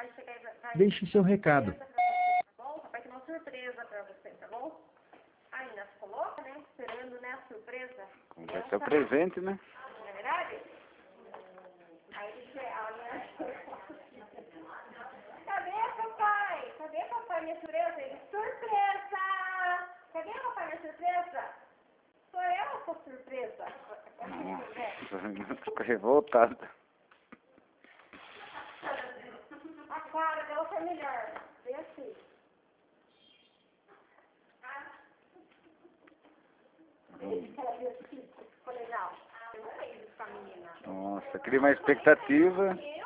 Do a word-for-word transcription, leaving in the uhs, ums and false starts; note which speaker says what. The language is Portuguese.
Speaker 1: vai chegar e vai... vai
Speaker 2: Deixe seu recado.
Speaker 1: surpresa pra você, tá bom? Papai tem uma surpresa pra você, tá bom? Aí, nós coloca, né? Esperando, né, a surpresa.
Speaker 3: Vai ser o presente, né?
Speaker 1: Não é verdade? Aí você olha... Cadê, papai? Cadê, papai, minha surpresa? Ele, surpresa! Cadê, papai, minha surpresa? Sou eu a sua surpresa.
Speaker 3: Nossa, ficou revoltado.
Speaker 1: A cara dela foi melhor. Vê assim. Ficou legal. Eu não sei isso com a menina.
Speaker 3: Nossa, cria uma expectativa.